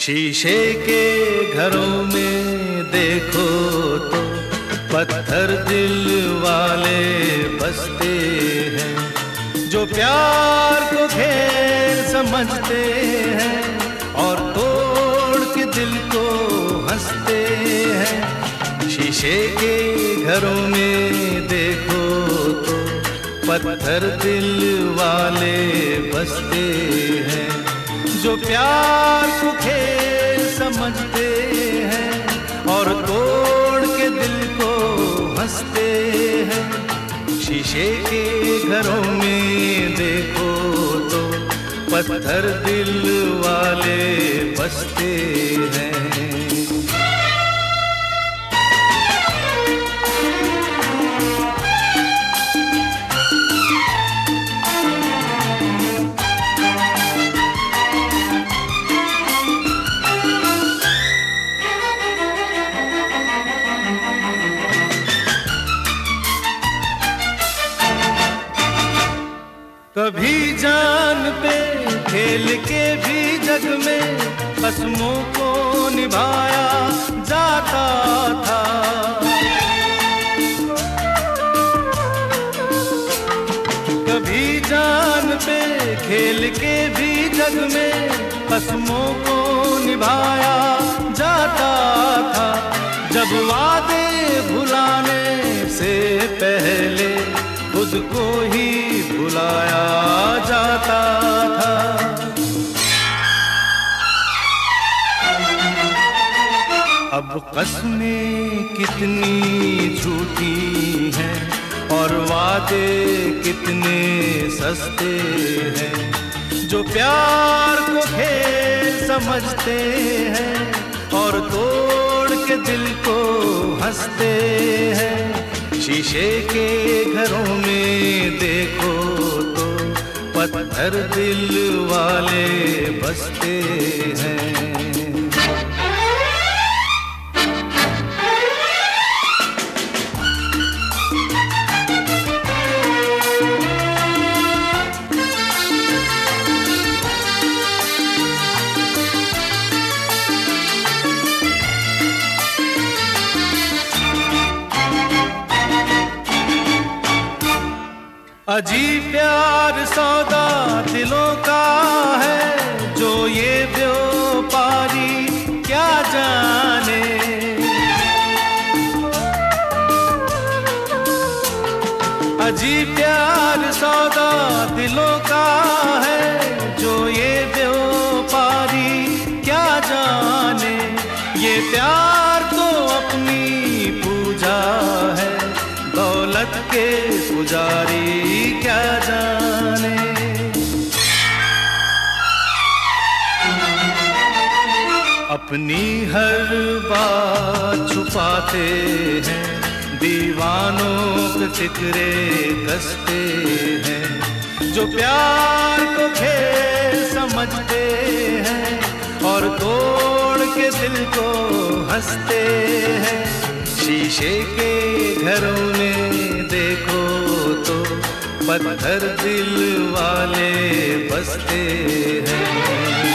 शीशे के घरों में देखो तो पत्थर दिल वाले बसते हैं, जो प्यार को खेल समझते हैं और तोड़ के दिल को हंसते हैं। शीशे के घरों में देखो तो पत्थर दिल वाले बसते हैं, जो प्यार को खेल समझते हैं और तोड़ के दिल को हंसते हैं। शीशे के घरों में देखो तो पत्थर दिल वाले बसते हैं। कभी जान पे खेल के भी जग में कसमों को निभाया जाता था। कभी जान पे खेल के भी जग में कसमों को निभाया जाता था। जब वादे भुलाने से पहले खुद को ही भुलाया जाता था। अब कसमें कितनी झूठी हैं और वादे कितने सस्ते हैं, जो प्यार को खेल समझते हैं और तोड़ के दिल को हंसते हैं। शीशे के घरों में देखो तो पत्थर दिल वाले बसते हैं। अजीब प्यार सौदा दिलों का है, जो ये व्यापारी क्या जाने। अजीब प्यार सौदा दिलों का है, जो ये व्यापारी क्या जाने। ये प्यार तो अपनी पूजा है, दौलत के पुजारी क्या जाने। अपनी हर बात छुपाते हैं, दीवानों के फिक्रे कसते हैं, जो प्यार को खेल समझते हैं और तोड़ के दिल को हंसते हैं। शीशे के घरों में देखो तो पत्थर दिल वाले बसते हैं।